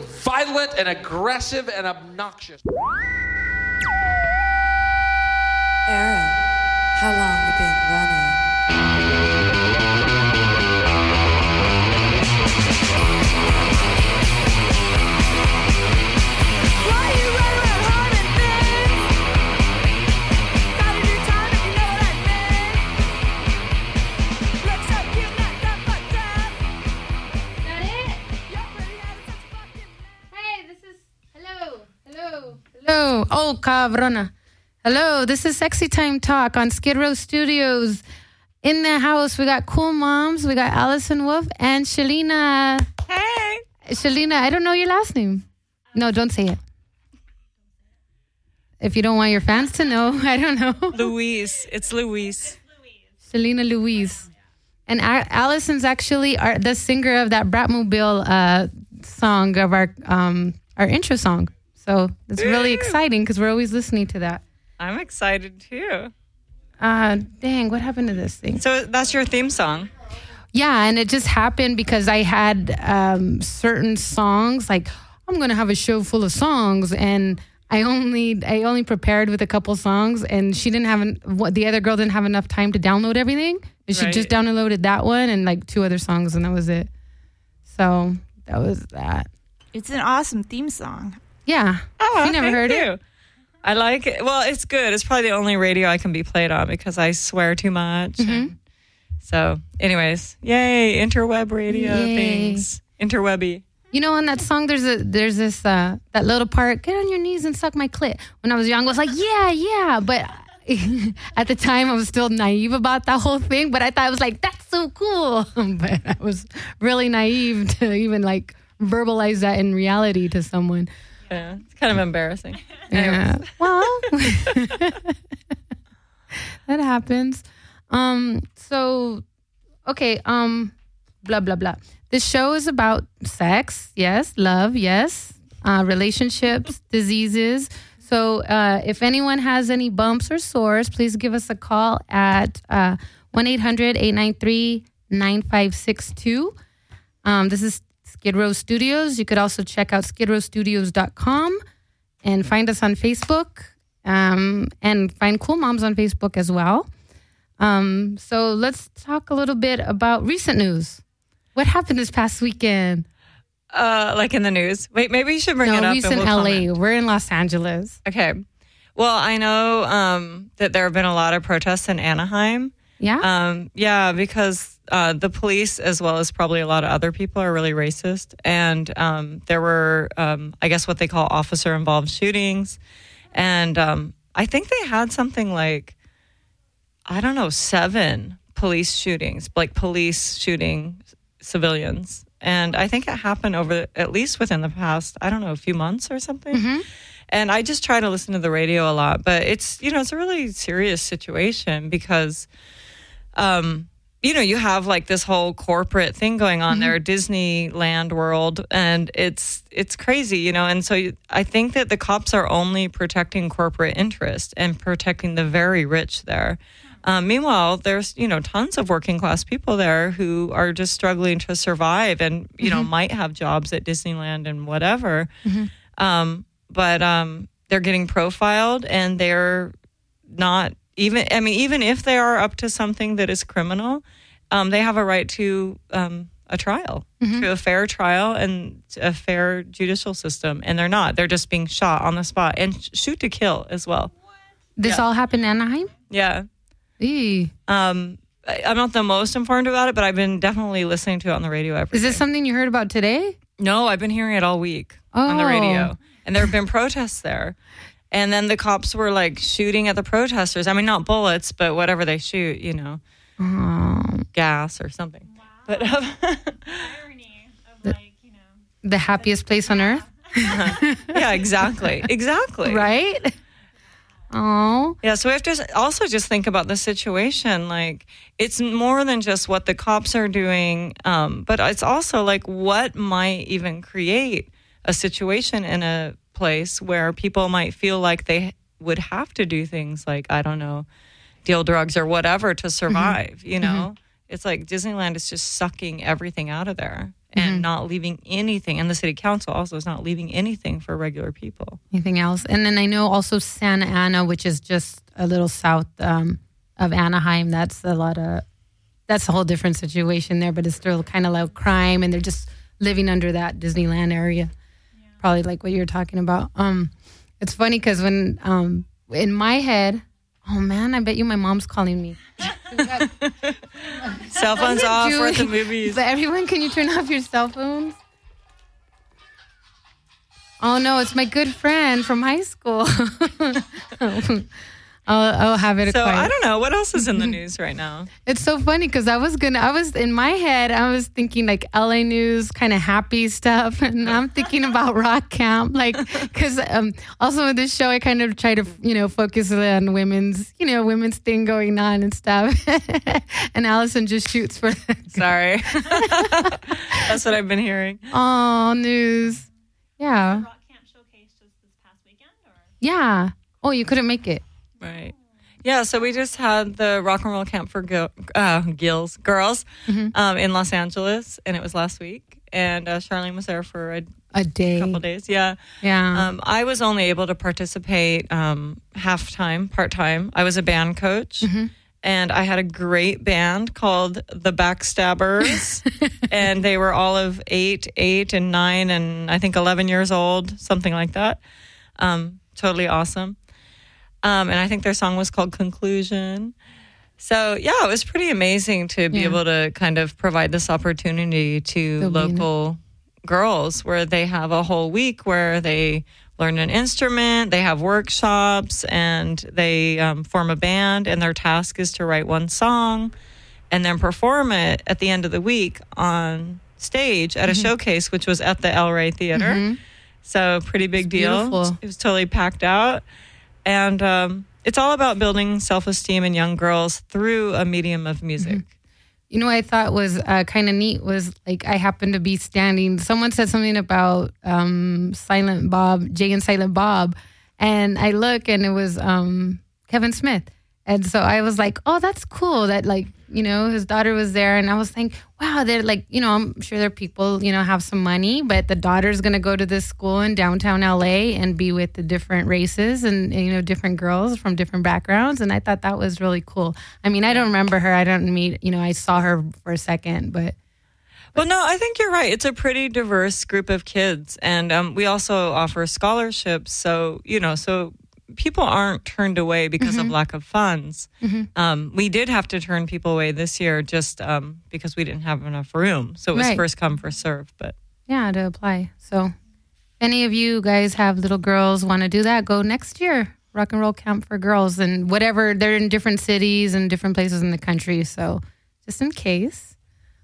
violent and aggressive and obnoxious. Aaron, how long you been running? Why you run around hard and thin? Gotta do time if you know what I mean. Look so cute, not that fucked up. That it? You're pretty out of such fucking Hey, this is hello. Oh, cabrona. Hello, this is Sexy Time Talk on Skid Row Studios. In the house, we got Cool Moms, we got Allison Wolf, and Shalina. Hey. Shalina, I don't know your last name. No, don't say it. If you don't want your fans to know, I don't know. Louise. It's Louise. Shalina Louise. And Allison's actually the singer of that Bratmobile song of our intro song. So it's really exciting because we're always listening to that. I'm excited too. Dang, what happened to this thing? So that's your theme song. Yeah, and it just happened because I had certain songs, like I'm gonna have a show full of songs, and I only prepared with a couple songs, and the other girl didn't have enough time to download everything. And she just downloaded that one and like 2 other songs, and that was it. So that was that. It's an awesome theme song. Yeah, Oh, you never heard it. I like it. Well, it's good. It's probably the only radio I can be played on because I swear too much. Mm-hmm. So, anyways, yay, interweb radio Yay. things. Interwebby. You know, on that song, there's this that little part. Get on your knees and suck my clit. When I was young, I was like, yeah, but at the time, I was still naive about that whole thing. But I thought it was like, that's so cool. But I was really naive to even like verbalize that in reality to someone. Yeah, it's kind of embarrassing. Yeah. Well, that happens. So, okay. Blah, blah, blah. This show is about sex. Yes. Love. Yes. Relationships, diseases. So, if anyone has any bumps or sores, please give us a call at 1-800-893-9562. This is Skid Row Studios. You could also check out skidrowstudios.com and find us on Facebook, and find Cool Moms on Facebook as well. So let's talk a little bit about recent news. What happened this past weekend? Like in the news. Wait, maybe you should bring it up. Recent and we'll LA. comment. We're in Los Angeles. Okay. Well, I know that there have been a lot of protests in Anaheim. Yeah? Yeah, because the police, as well as probably a lot of other people, are really racist. And there were, I guess, what they call officer-involved shootings. And I think they had something like, 7 police shootings, like police shooting civilians. And I think it happened over, at least within the past, a few months or something. Mm-hmm. And I just try to listen to the radio a lot. But it's, it's a really serious situation because... you have like this whole corporate thing going on there, Disneyland World, and it's crazy, and so I think that the cops are only protecting corporate interest and protecting the very rich there. Meanwhile, there's, tons of working class people there who are just struggling to survive and, might have jobs at Disneyland and whatever. But they're getting profiled and they're not even if they are up to something that is criminal, they have a right to a trial, to a fair trial and a fair judicial system. And they're not. They're just being shot on the spot and shoot to kill as well. This all happened in Anaheim? Yeah. Eee. I'm not the most informed about it, but I've been definitely listening to it on the radio every Is this day. something you heard about today? No, I've been hearing it all week on the radio. And there have been protests there. And then the cops were like shooting at the protesters. I mean, not bullets, but whatever they shoot, gas or something. Wow. But Irony of The happiest place on earth? yeah, exactly. Right? Oh. Yeah, so we have to also just think about the situation. Like, it's more than just what the cops are doing, but it's also like what might even create a situation in a place where people might feel like they would have to do things like, deal drugs or whatever to survive, It's like Disneyland is just sucking everything out of there. and not leaving anything. And the city council also is not leaving anything for regular people. Anything else? And then I know also Santa Ana, which is just a little south of Anaheim. That's a whole different situation there, but it's still kind of like crime, and they're just living under that Disneyland area. Probably like what you're talking about. It's funny because when in my head, oh man, I bet you my mom's calling me. Cell phones off, Dude. we're at the movies. But everyone, can you turn off your cell phones? Oh no, it's my good friend from high school. I'll have it So quiet. I don't know. What else is in the news right now? It's so funny because I was in my head, I was thinking like LA news, kind of happy stuff. And I'm thinking about rock camp. Like, because also in this show, I kind of try to, focus on women's thing going on and stuff. And Allison just shoots for, Sorry. That's what I've been hearing. oh, news. Yeah. Rock Camp Showcase just this past weekend, or? Yeah. Oh, you couldn't make it. Right. Yeah, so we just had the rock and roll camp for girls in Los Angeles, and it was last week. And Charlene was there for A day. couple days. Yeah. Yeah. I was only able to participate half-time, part-time. I was a band coach, and I had a great band called the Backstabbers, and they were all of 8, and 9, and I think 11 years old, something like that. Totally awesome. And I think their song was called Conclusion. So, yeah, it was pretty amazing to be able to kind of provide this opportunity to They'll be in it. local girls where they have a whole week where they learn an instrument, they have workshops, and they form a band, and their task is to write one song and then perform it at the end of the week on stage at a showcase, which was at the El Rey Theater. So pretty big deal. beautiful. It was totally packed out. And it's all about building self-esteem in young girls through a medium of music. You know what I thought was kind of neat was like I happened to be standing. Someone said something about Silent Bob, Jay and Silent Bob, and I look and it was Kevin Smith. And so I was like, oh, that's cool that like, his daughter was there. And I was thinking, wow, they're like, I'm sure there are people, have some money, but the daughter's going to go to this school in downtown LA and be with the different races and different girls from different backgrounds. And I thought that was really cool. I mean, I don't remember her. I don't meet, I saw her for a second, but. Well, no, I think you're right. It's a pretty diverse group of kids. And we also offer scholarships. So, so people aren't turned away because of lack of funds. We did have to turn people away this year just because we didn't have enough room. So it was Right. first come, first serve. But Yeah, to apply. So, if any of you guys have little girls want to do that, go next year. Rock and roll camp for girls and whatever. They're in different cities and different places in the country. So, just in case.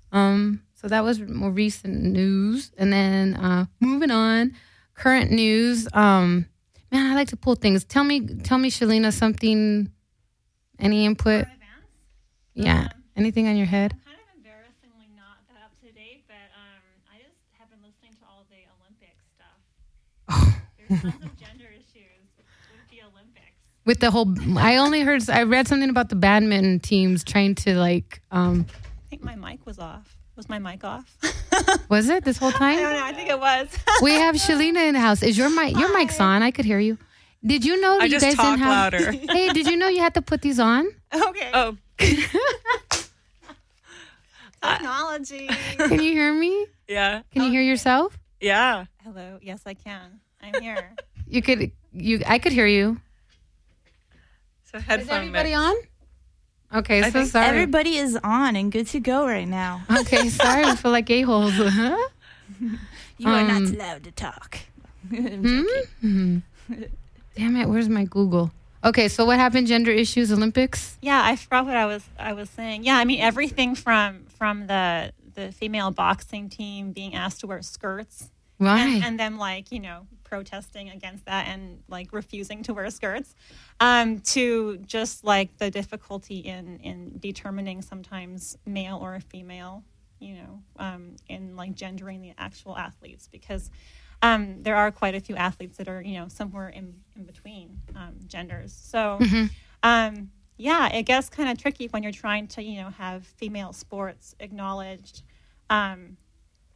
So that was more recent news, and then moving on, current news. Man, I like to pull things. Tell me, Shalina, something. Any input? Yeah. Anything on your head? Kind of embarrassingly not that up to date, but I just have been listening to all the Olympic stuff. There's tons of gender issues with the Olympics. With the whole, I read something about the badminton teams trying to like, I think my mic was off. Was my mic off? was it this whole I time? don't know. I think it was. We have Shalina in the house. Is your mic? Your mic's on. I could hear you. Did you know I you just guys talk didn't have? louder. Hey, did you know you had to put these on? Okay. Oh, Technology. Can you hear me? yeah. Can you hear yourself? Yeah. Hello. Yes, I can. I'm here. You could. I could hear you. So Is headphone everybody mix. on? Okay, so think sorry. Everybody is on and good to go right now. Okay, sorry. We feel like a-holes. Huh? You are not allowed to talk. I'm joking. Damn it, where's my Google? Okay, so what happened? Gender issues, Olympics? Yeah, I forgot what I was saying. Yeah, I mean everything from the female boxing team being asked to wear skirts. Right. And them protesting against that and like refusing to wear skirts, to just like the difficulty in determining sometimes male or a female, in like gendering the actual athletes, because there are quite a few athletes that are somewhere in between genders. So yeah, it gets kind of tricky when you're trying to have female sports acknowledged.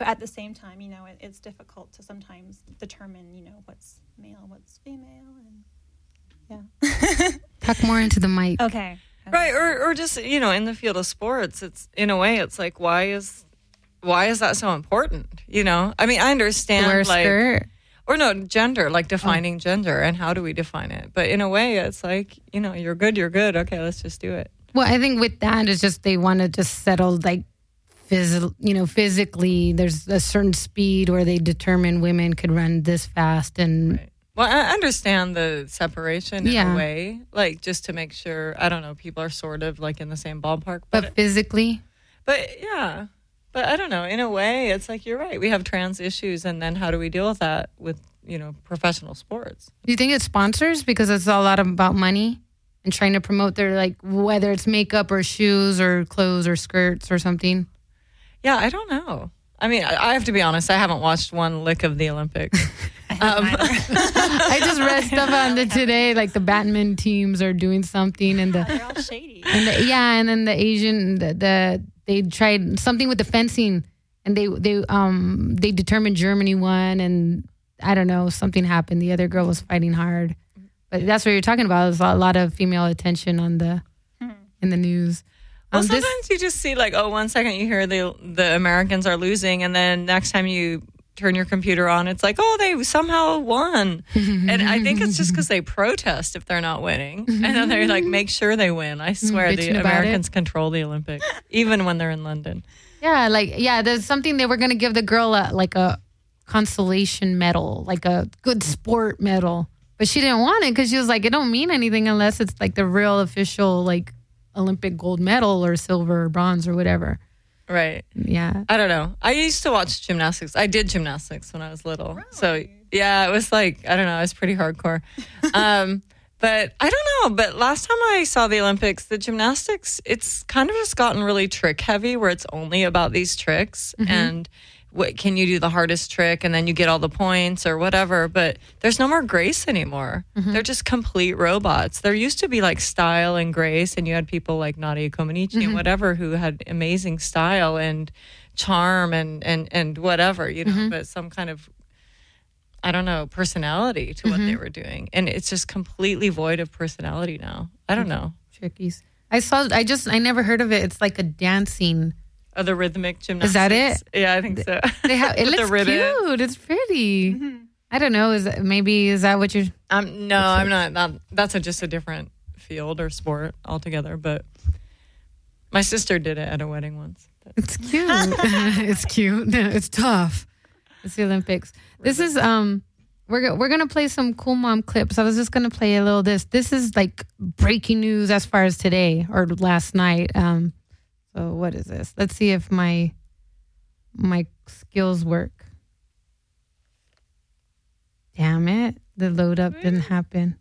But at the same time, it's difficult to sometimes determine, what's male, what's female, and Talk more into the mic. okay. Right, or just in the field of sports, it's in a way, it's like why is that so important? I mean, I understand To wear a like skirt. or no gender, like defining gender and how do we define it? But in a way, it's like you're good. Okay, let's just do it. Well, I think with that, it's just they want to just settle like physically. There's a certain speed where they determine women could run this fast, and Right. Well, I understand the separation in Yeah. a way, like just to make sure, I don't know, people are sort of like in the same ballpark. but physically, Yeah. But I don't know, in a way, it's like you're right. We have trans issues, and then how do we deal with that with, professional sports? do you think it's sponsors because it's a lot about money and trying to promote their like whether it's makeup or shoes or clothes or skirts or something? Yeah, I don't know. I mean, I have to be honest, I haven't watched one lick of the Olympics. I just read stuff on it today, like the badminton teams are doing something, and They're all shady. and then the Asian they tried something with the fencing, and they determined Germany won, and I don't know, something happened. The other girl was fighting hard, but that's what you're talking about. There's a lot of female attention on in the news. Well, sometimes you just see like, 1 second you hear the Americans are losing, and then next time you turn your computer on, it's like, they somehow won. And I think it's just because they protest if they're not winning, and then they like make sure they win. I swear, the Bitching about Americans control the Olympics, even when they're in London. Yeah, there's something they were going to give the girl a consolation medal, like a good sport medal, but she didn't want it because she was like, it don't mean anything unless it's like the real official like Olympic gold medal or silver or bronze or whatever. Right. Yeah. I don't know. I used to watch gymnastics. I did gymnastics when I was little. Really? So yeah, it was like, I don't know, it was pretty hardcore. But I don't know. But last time I saw the Olympics, the gymnastics, it's kind of just gotten really trick heavy where it's only about these tricks and what can you do the hardest trick and then you get all the points or whatever. But there's no more grace anymore. They're just complete robots. There used to be like style and grace, and you had people like Nadia Comaneci and whatever who had amazing style and charm and whatever, but some kind of, I don't know, personality to what they were doing. And it's just completely void of personality now. I don't know. Trickies. I never heard of it. It's like a dancing. Oh, the rhythmic gymnastics. Is that it? Yeah, I think so. They have it With the looks ribbon. cute. It's pretty. I don't know. Is that what you're? No, I'm not. That's just a different field or sport altogether. But my sister did it at a wedding once. It's cute. It's cute. It's tough. It's the Olympics. This is we're gonna play some cool mom clips. I was just gonna play a little this. This is like breaking news as far as today or last night. So what is this? Let's see if my skills work. Damn it. The load up didn't happen.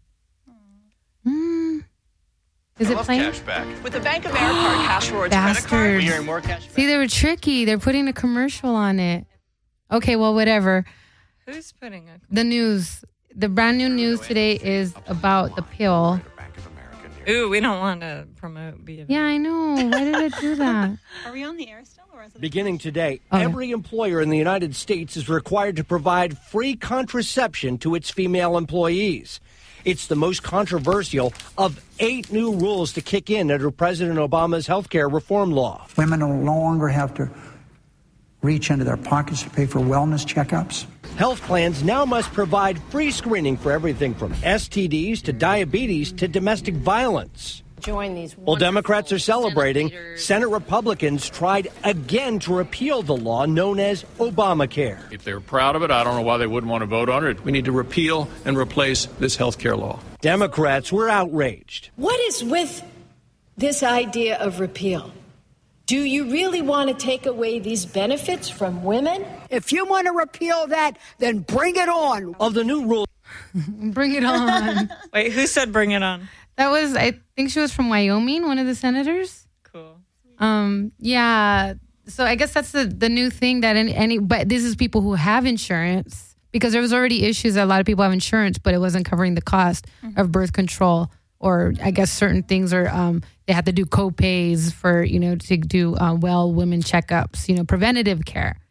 Is it playing? With the Bank of America card cash rewards credit card. Bastards. More cash See, they were tricky. They're putting a commercial on it. Okay, well, whatever. Who's putting a? The news. The brand new news today is about the pill. Ooh, we don't want to promote B of A. Yeah, I know. Why did it do that? Are we on the air still, or is it? Beginning today, Oh, yeah. every employer in the United States is required to provide free contraception to its female employees. It's the most controversial of 8 new rules to kick in under President Obama's health care reform law. Women no longer have to reach into their pockets to pay for wellness checkups. Health plans now must provide free screening for everything from STDs to diabetes to domestic violence. Join these While Democrats are celebrating, Senate Republicans tried again to repeal the law known as Obamacare. If they're proud of it, I don't know why they wouldn't want to vote on it. We need to repeal and replace this health care law. Democrats were outraged. What is with this idea of repeal? Do you really want to take away these benefits from women? If you want to repeal that, then bring it on. Of the new rule. Bring it on. Wait, who said bring it on? That was, I think she was from Wyoming, one of the senators. Cool. Yeah. So I guess that's the new thing that but this is people who have insurance, because there was already issues that a lot of people have insurance, but it wasn't covering the cost of birth control, or I guess certain things are, they have to do co-pays for, to do women checkups, preventative care.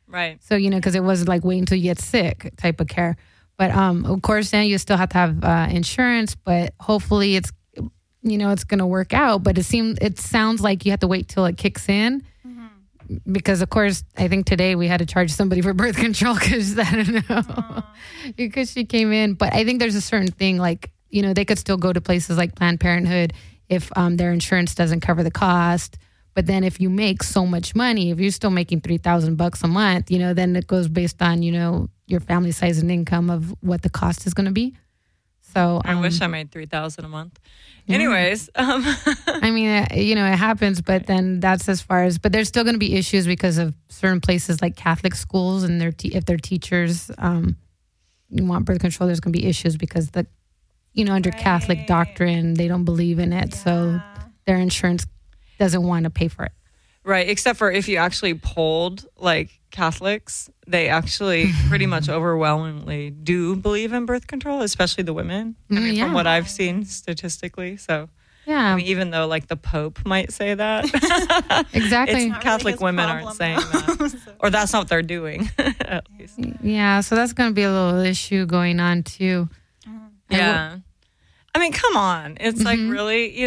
Right. So, because it was like wait until you get sick type of care. But of course, then you still have to have insurance, but hopefully it's going to work out. But it sounds like you have to wait till it kicks in. Because, of course, I think today we had to charge somebody for birth control because, I don't know, because she came in. But I think there's a certain thing, like, they could still go to places like Planned Parenthood if their insurance doesn't cover the cost. But then if you make so much money, if you're still making $3,000 a month, then it goes based on, your family size and income of what the cost is going to be. So I wish I made $3,000 a month. Anyways, I mean, it happens, but then that's as far as. But there's still going to be issues because of certain places like Catholic schools and if their teachers want birth control, there's going to be issues because under Catholic doctrine they don't believe in it, so their insurance doesn't want to pay for it. Right, except for if you actually polled like Catholics, they actually pretty much overwhelmingly do believe in birth control, especially the women. I mean, from what I've seen statistically. So, yeah, I mean, even though like the Pope might say that, exactly, it's Catholic women aren't saying that, or that's not what they're doing. At least. Yeah, so that's going to be a little issue going on too. Yeah, I mean, come on, it's like really,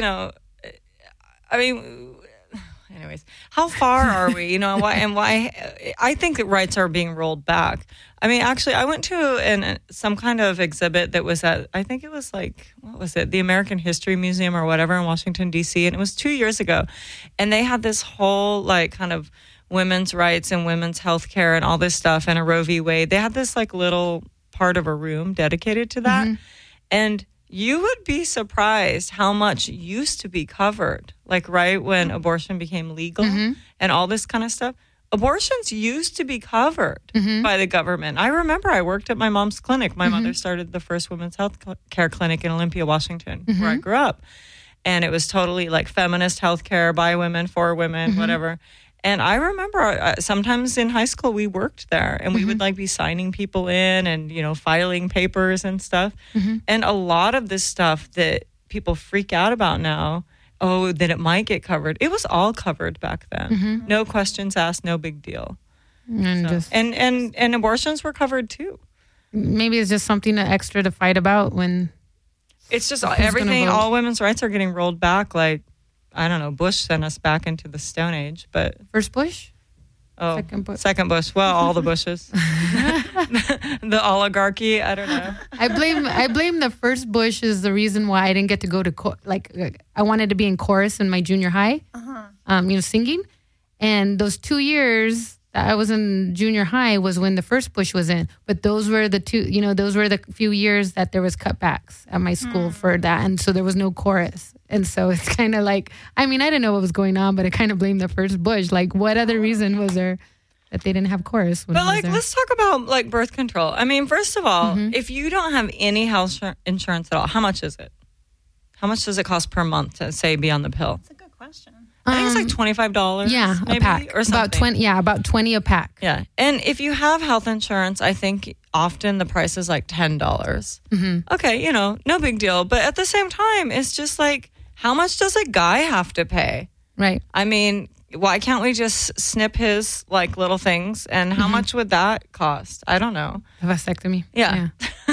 I mean. Anyways, how far are we? Why? I think that rights are being rolled back. I mean, actually, I went to some kind of exhibit that was at, I think it was like, what was it? The American History Museum or whatever in Washington, D.C. And it was 2 years ago. And they had this whole like kind of women's rights and women's health care and all this stuff and a Roe v. Wade. They had this like little part of a room dedicated to that. And you would be surprised how much used to be covered, like right when abortion became legal and all this kind of stuff. Abortions used to be covered by the government. I remember I worked at my mom's clinic. My mother started the first women's health care clinic in Olympia, Washington, where I grew up. And it was totally like feminist health care by women, for women, whatever. And I remember sometimes in high school we worked there and we would like be signing people in and, filing papers and stuff. And a lot of this stuff that people freak out about now, that it might get covered. It was all covered back then. No questions asked, no big deal. And abortions were covered too. Maybe it's just something extra to fight about when it's just everything, all women's rights are getting rolled back. Like, I don't know, Bush sent us back into the Stone Age, but... First Bush? Oh, second Bush. Well, all the Bushes. The oligarchy, I don't know. I blame the first Bush is the reason why I didn't get to go to... I wanted to be in chorus in my junior high, singing. And those 2 years that I was in junior high was when the first Bush was in. But those were the few years that there was cutbacks at my school for that. And so there was no chorus. And so it's kind of like, I mean, I didn't know what was going on, but I kind of blamed the first Bush. Like, what other reason was there that they didn't have chorus? But like, let's talk about like birth control. I mean, first of all, if you don't have any health insurance at all, how much is it? How much does it cost per month to say be on the pill? That's a good question. I think it's like $25. Yeah, maybe, a pack. or something. About 20. Yeah, about 20 a pack. Yeah, and if you have health insurance, I think often the price is like $10. Okay, no big deal. But at the same time, it's just like, how much does a guy have to pay? Right. I mean, why can't we just snip his like little things? And how much would that cost? I don't know. A vasectomy. Yeah.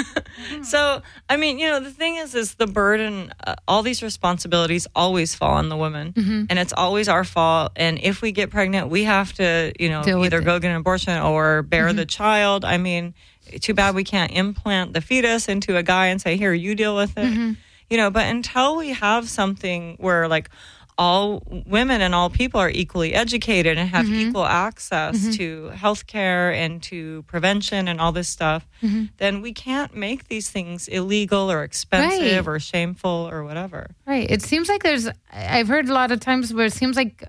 So, I mean, the thing is the burden, all these responsibilities always fall on the woman. And it's always our fault. And if we get pregnant, we have to, either go get an abortion or bear the child. I mean, too bad we can't implant the fetus into a guy and say, here, you deal with it. But until we have something where like all women and all people are equally educated and have equal access to healthcare and to prevention and all this stuff, then we can't make these things illegal or expensive or shameful or whatever. Right. It seems like I've heard a lot of times where it seems like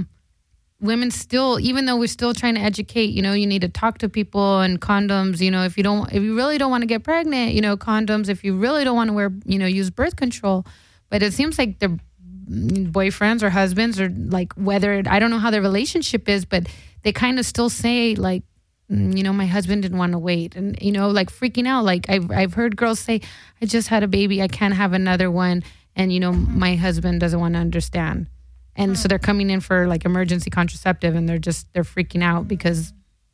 women still, even though we're still trying to educate, you need to talk to people and condoms, if you really don't want to get pregnant, condoms, if you really don't want to wear, use birth control. But it seems like their boyfriends or husbands or like whether, I don't know how their relationship is, but they kind of still say like, my husband didn't want to wait and, like freaking out. Like I've heard girls say, I just had a baby. I can't have another one. And, my husband doesn't want to understand. And so they're coming in for like emergency contraceptive and they're freaking out because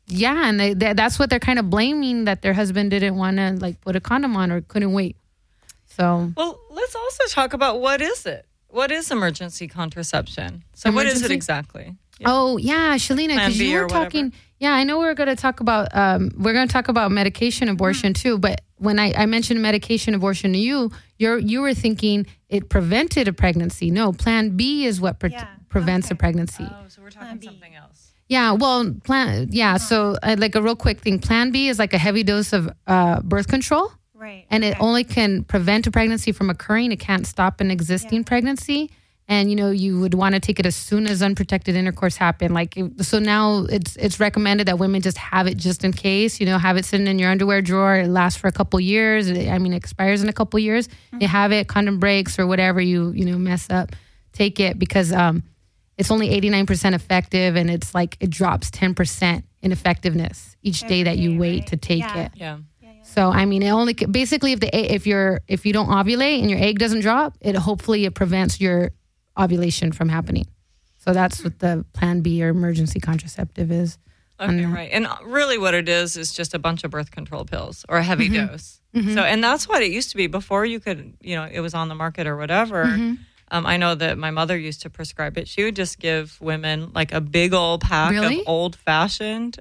yeah, and that's what they're kind of blaming, that their husband didn't want to like put a condom on or couldn't wait. So, well, let's also talk about what is it? What is emergency contraception? So what is it exactly? Yeah. Oh, yeah, Shalina, because you were talking. Yeah, I know we're going to talk about medication abortion too. But when I mentioned medication abortion to you, you were thinking it prevented a pregnancy. No, Plan B is what prevents a pregnancy. Oh, so we're talking something else. Yeah, well, So like a real quick thing, Plan B is like a heavy dose of birth control. Right. And it only can prevent a pregnancy from occurring. It can't stop an existing pregnancy. And, you would want to take it as soon as unprotected intercourse happened. So now it's recommended that women just have it just in case, have it sitting in your underwear drawer. It lasts for a couple years. It expires in a couple years. You have it, condom breaks or whatever you mess up, take it because it's only 89% effective. And it's like it drops 10% in effectiveness each day that you wait to take it. Yeah. So it only basically if you don't ovulate and your egg doesn't drop, it prevents your ovulation from happening. So that's what the Plan B or emergency contraceptive is. Okay, right. And really what it is just a bunch of birth control pills or a heavy dose. Mm-hmm. So, and that's what it used to be before you could, it was on the market or whatever. Mm-hmm. I know that my mother used to prescribe it. She would just give women like a big old pack of old fashioned.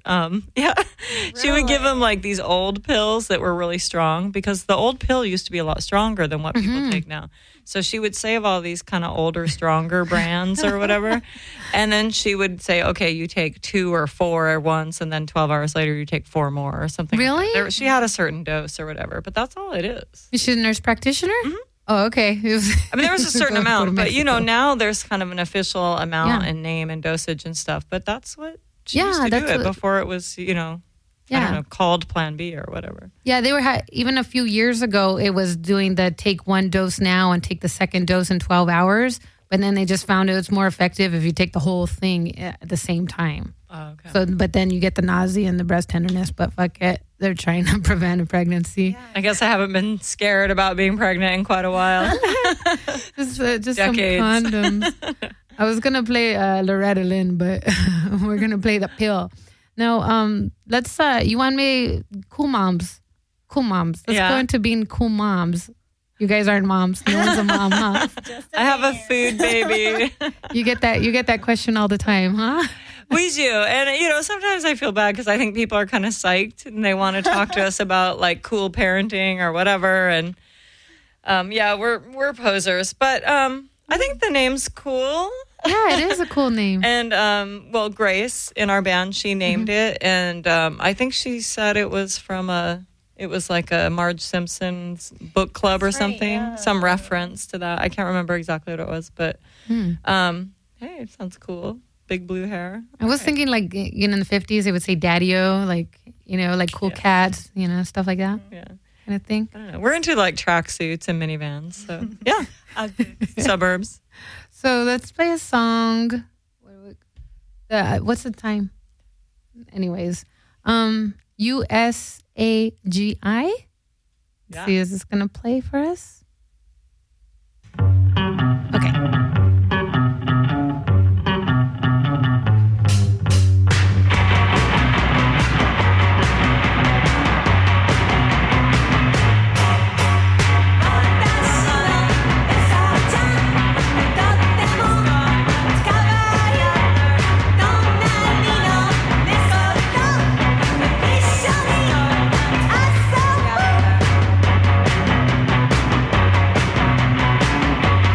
She would give them like these old pills that were really strong because the old pill used to be a lot stronger than what people take now. So she would save all these kind of older, stronger brands or whatever. And then she would say, okay, you take 2 or 4 at once. And then 12 hours later, you take 4 more or something. Really? She had a certain dose or whatever, but that's all it is. Is she a nurse practitioner? Mm-hmm. Oh, okay. There was a certain amount, but now there's kind of an official amount and name and dosage and stuff. But that's what she used to do it before it was, I don't know, called Plan B or whatever. Yeah, they were even a few years ago. It was doing the take 1 dose now and take the second dose in 12 hours. But then they just found it's more effective if you take the whole thing at the same time. Oh, okay. So, but then you get the nausea and the breast tenderness. But fuck it, they're trying to prevent a pregnancy. Yeah. I guess I haven't been scared about being pregnant in quite a while. just some condoms. I was gonna play Loretta Lynn, but we're gonna play the pill. No, let's. You want me cool moms? Let's go into being cool moms. You guys aren't moms. No one's a mom, huh? I have a food baby. You get that question all the time, huh? We do. And, sometimes I feel bad because I think people are kind of psyched and they want to talk to us about like cool parenting or whatever. And we're posers. But I think the name's cool. Yeah, it is a cool name. And, Grace in our band, she named it. And I think she said it was it was like a Marge Simpson's book club or something, some reference to that. I can't remember exactly what it was, but hey, it sounds cool. Big blue hair. I was thinking like, in the 50s, they would say daddy-o, like cool cats, stuff like that. Yeah. Kind of thing. I don't know. We're into like tracksuits and minivans, so yeah. Suburbs. So let's play a song. What's the time? Anyways, USAGI. Yeah. See, is this going to play for us? Okay. Thank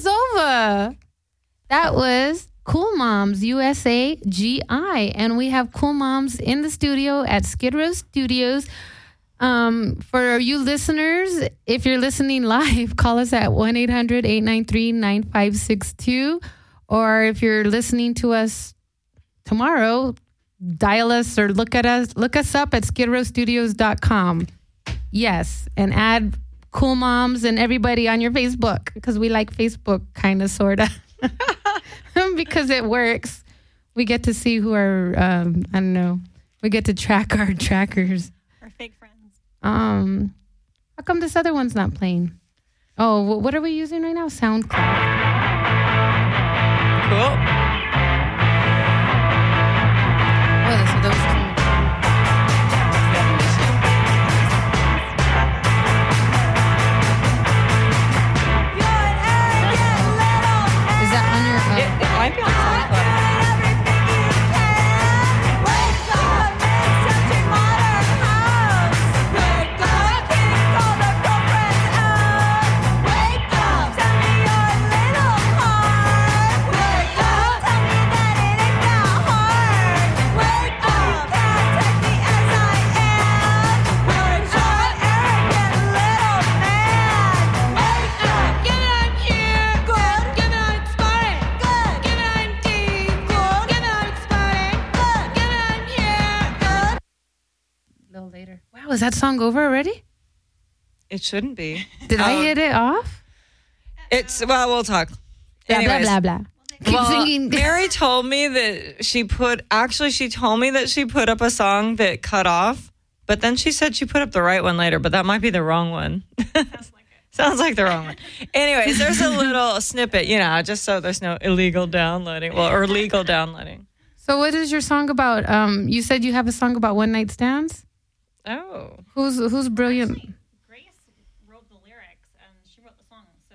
was over. That was Cool Moms USA GI. And we have Cool Moms in the studio at Skid Row Studios. For you listeners, if you're listening live, call us at 1-800-893-9562. Or if you're listening to us tomorrow, dial us or look us up at skidrowstudios.com. Yes, and add Cool Moms and everybody on your Facebook, because we like Facebook kind of, sort of, because it works. We get to see who our, I don't know, we get to track our trackers. Our fake friends. How come this other one's not playing? Oh, what are we using right now? SoundCloud. Cool. Oh, so those two. It might be on SoundCloud. Later. Wow, is that song over already? It shouldn't be. Did I hit it off? Well, we'll talk. Blah, Anyways. blah, blah, blah. Keep singing. Mary told me that she told me that she put up a song that cut off, but then she said she put up the right one later, but that might be the wrong one. Sounds like the wrong one. Anyways, there's a little snippet, just so there's no illegal downloading, or legal downloading. So what is your song about? You said you have a song about one night stands? Oh. Who's brilliant? Actually, Grace wrote the lyrics and she wrote the song, so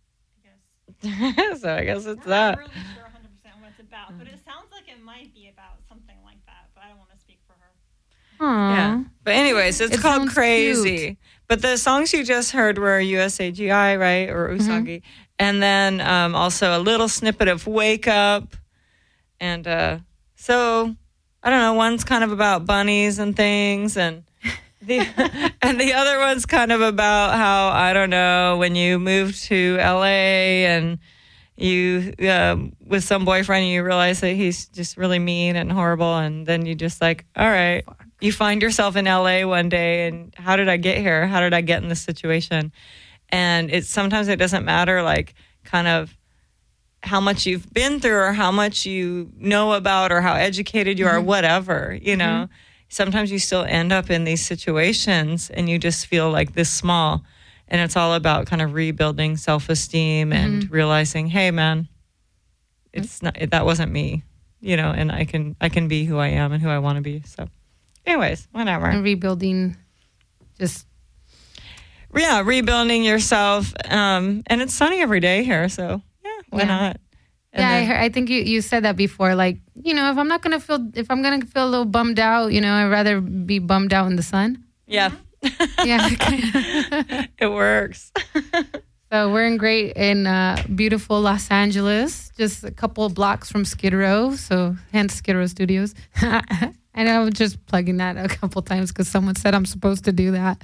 I guess. So I guess it's I'm that. not really sure 100% what it's about, but it sounds like it might be about something like that, but I don't want to speak for her. Aww. Yeah. But anyways, it's It called sounds Crazy. cute. But the songs you just heard were USAGI, right? Or Usagi. And then also a little snippet of Wake Up. And so, I don't know, one's kind of about bunnies and things, and the other one's kind of about how, I don't know, when you move to LA and you, with some boyfriend, you realize that he's just really mean and horrible, and then you just like, all right, you find yourself in LA one day, and how did I get here? How did I get in this situation? And sometimes it doesn't matter, like, kind of how much you've been through or how much you know about or how educated you are, whatever, Sometimes you still end up in these situations and you just feel like this small. And it's all about kind of rebuilding self-esteem and realizing, hey, man, it's not, that wasn't me, and I can be who I am and who I want to be. So anyways, whatever. And rebuilding just... Yeah, rebuilding yourself. And it's sunny every day here, so why not? And I think you said that before. Like, if I'm gonna feel a little bummed out, I'd rather be bummed out in the sun. Yeah. Yeah. It works. So we're in beautiful Los Angeles, just a couple of blocks from Skid Row. So hence Skid Row Studios. And I was just plugging that a couple times because someone said I'm supposed to do that.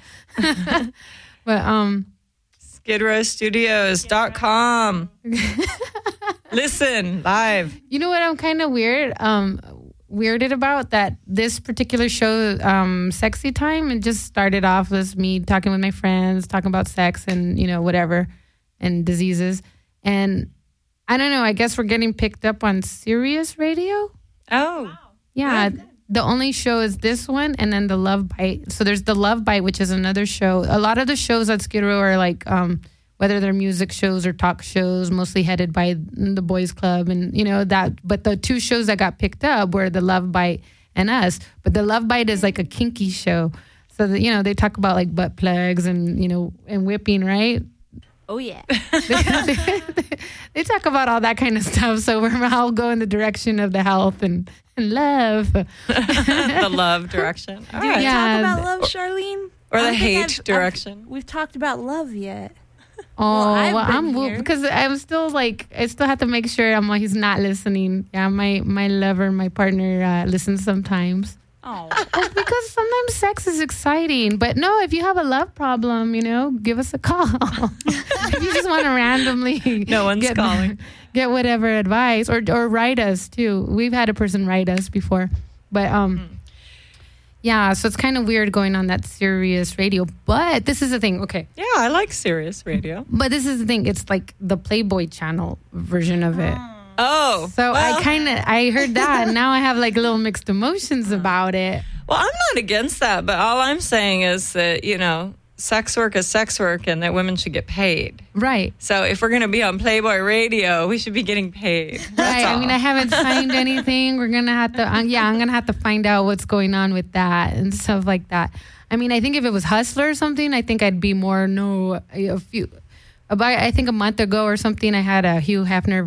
But SkidRowStudios.com. Listen live. You know what I'm kind of weirded about? That this particular show, Sexy Time, it just started off as me talking with my friends, talking about sex and, whatever, and diseases. And I don't know, I guess we're getting picked up on Sirius Radio. Oh. Wow. Yeah. The only show is this one and then the Love Bite. So there's the Love Bite, which is another show. A lot of the shows at Skid Row are like, whether they're music shows or talk shows, mostly headed by the Boys Club and, that. But the two shows that got picked up were the Love Bite and us. But the Love Bite is like a kinky show. So, they talk about like butt plugs and, and whipping, right? Oh, yeah. They talk about all that kind of stuff. So we're all go in the direction of the health and love. The love direction. Do we talk about love, Charlene? Or the hate direction. We've talked about love yet. Oh, I've been I'm here. because I'm still like I still have to make sure he's not listening. Yeah, my lover, my partner listens sometimes. Oh, Because sometimes sex is exciting, but no, if you have a love problem, give us a call. If you just want to randomly, No one's calling. Get whatever advice or write us too. We've had a person write us before, but yeah. So it's kind of weird going on that Sirius radio, but this is the thing. Okay, Yeah, I like Sirius Radio. but this is the thing. It's like the Playboy Channel version of it. Oh, So well, I heard that, and now I have like little mixed emotions about it. Well, I'm not against that, but all I'm saying is that, sex work is sex work and that women should get paid. Right. So if we're going to be on Playboy Radio, we should be getting paid. Right. I mean, I haven't signed anything. We're going to have to, I'm going to have to find out what's going on with that and stuff like that. I mean, I think if it was Hustler or something, I think I'd be more, I think a month ago or something, I had Hugh Hefner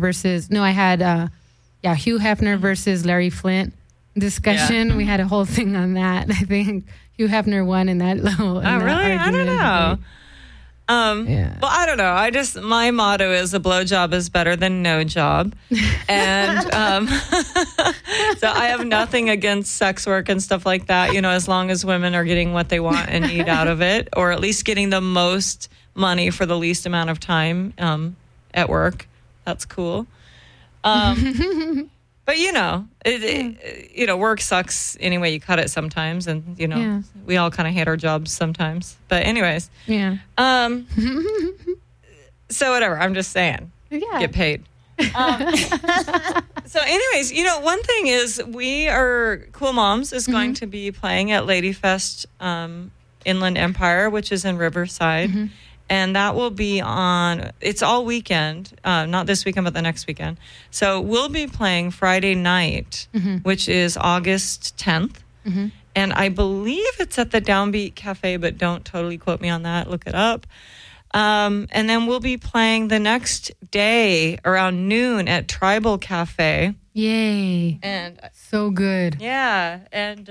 versus Larry Flint discussion. Yeah. We had a whole thing on that. I think Hugh Hefner won in that little. Oh, really? I don't know. Yeah. Well, I don't know. My motto is a blowjob is better than no job. And so I have nothing against sex work and stuff like that, as long as women are getting what they want and need out of it, or at least getting the most money for the least amount of time at work. That's cool. But work sucks any way you cut it sometimes, and Yeah. we all kind of hate our jobs sometimes. But anyways, Yeah. so whatever. I'm just saying, Yeah. get paid. So anyways, one thing is we are Cool Moms is going to be playing at Ladyfest Inland Empire, which is in Riverside. And that will be it's all weekend, not this weekend, but the next weekend. So we'll be playing Friday night, which is August 10th. And I believe it's at the Downbeat Cafe, but don't totally quote me on that. Look it up. And then we'll be playing the next day around noon at Tribal Cafe. Yay. And So good. yeah, and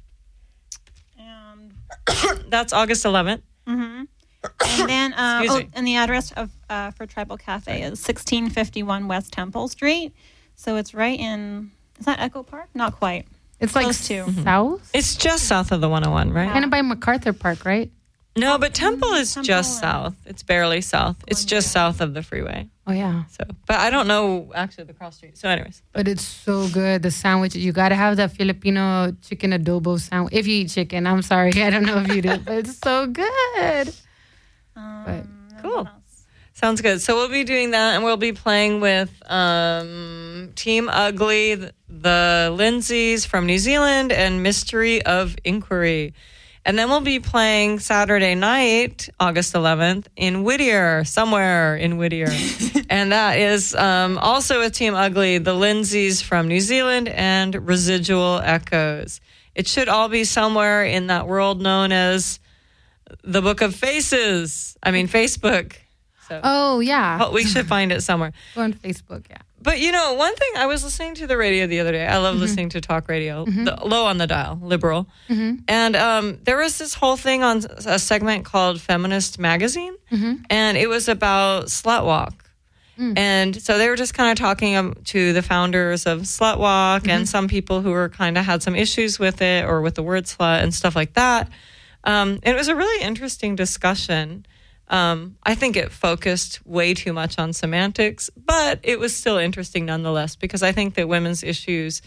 that's August 11th. And then, Excuse me. and the address for Tribal Cafe is 1651 West Temple Street. So it's right in, is that Echo Park? Not quite. It's like Close to. south? It's just south of the 101, right? Kind of by MacArthur Park, right? No, but Temple is Temple just and- south. It's barely south. It's just south of the freeway. Oh, yeah. So, but I don't know actually the cross street. So, anyways, But it's so good. The sandwiches. You got to have that Filipino chicken adobo sandwich. If you eat chicken. I'm sorry. I don't know if you do. But it's so good. But cool. Sounds good. So we'll be doing that, and we'll be playing with Team Ugly, the Lindsays from New Zealand, and Mystery of Inquiry. And then we'll be playing Saturday night, August 11th, in Whittier, somewhere in Whittier. And that is also with Team Ugly, the Lindsays from New Zealand, and Residual Echoes. It should all be somewhere in that world known as the Book of Faces. I mean, Facebook. So Oh, yeah. we should find it somewhere. Go on Facebook, yeah. But, one thing, I was listening to the radio the other day. I love listening to talk radio, low on the dial, liberal. And there was this whole thing on a segment called Feminist Magazine, and it was about Slut Walk. And so they were just kind of talking to the founders of Slut Walk and some people who were kind of had some issues with it or with the word slut and stuff like that. It was a really interesting discussion. I think it focused way too much on semantics, but it was still interesting nonetheless, because I think that women's issues,